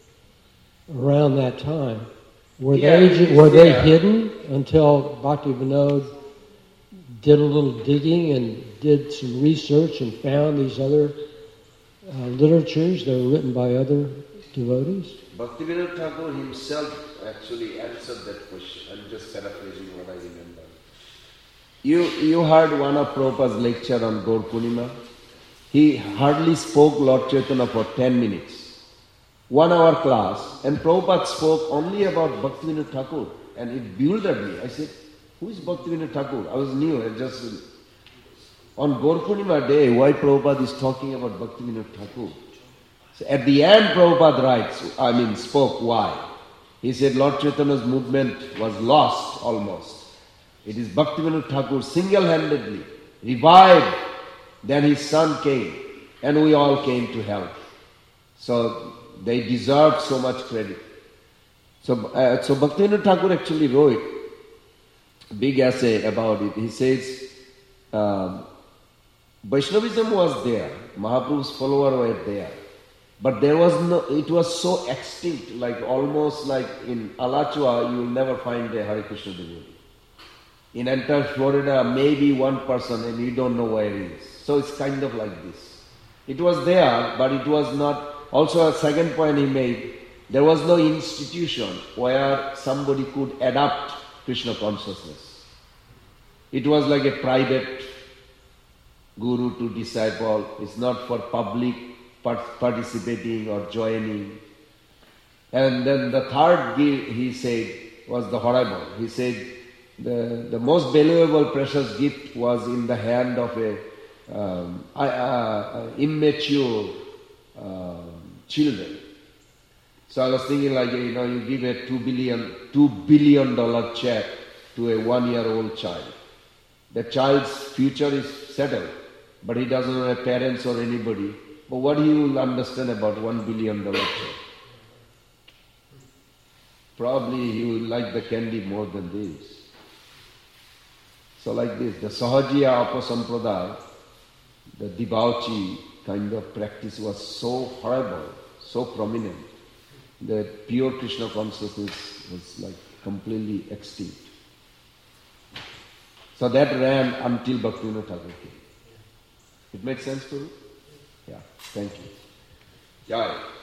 [SPEAKER 5] around that time. Were
[SPEAKER 1] Yeah,
[SPEAKER 5] they were they
[SPEAKER 1] yeah.
[SPEAKER 5] hidden until Bhakti Vinod did a little digging and did some research and found these other uh, literatures that were written by other devotees?
[SPEAKER 1] Bhaktivinoda Thakur himself actually answered that question. I'm just paraphrasing what I remember. You you heard one of Prabhupada's lecture on Gaur Purnima. He hardly spoke Lord Chaitanya for ten minutes. One hour class, and Prabhupada spoke only about Bhaktivinoda Thakur, and it bewildered me. I said, who is Bhaktivinoda Thakur? I was new, I just... On Gaur Purnima day, why Prabhupada is talking about Bhaktivinoda Thakur? So at the end, Prabhupada writes, I mean, spoke why. He said Lord Chaitanya's movement was lost almost. It is Bhaktivinoda Thakur single-handedly revived. Then his son came, and we all came to help. So they deserve so much credit. So, uh, so Bhaktivinoda Thakur actually wrote a big essay about it. He says, um, Vaishnavism was there, Mahaprabhu's followers were there, but there was no, it was so extinct, like almost like in Alachua, you will never find a Hare Krishna devotee. In entire Florida, maybe one person and you don't know where he is. So it's kind of like this. It was there, but it was not. Also a second point he made, there was no institution where somebody could adapt Krishna consciousness. It was like a private guru to disciple. It's not for public participating or joining. And then the third gift, he said, was the horrible. He said, the, the most valuable, precious gift was in the hand of a um, uh, uh, immature uh, children. So I was thinking like, you know, you give a two billion, two billion dollar check to a one-year-old child. The child's future is settled, but he doesn't have parents or anybody. But what he will understand about one billion dollar check? Probably he will like the candy more than this. So like this, the Sahajiya Apasampradaya, the debauchee kind of practice was so horrible, so prominent, that pure Krishna consciousness was like completely extinct. So that ran until Bhaktivinoda Thakur came. It makes sense to you? Yeah, thank you. Jai.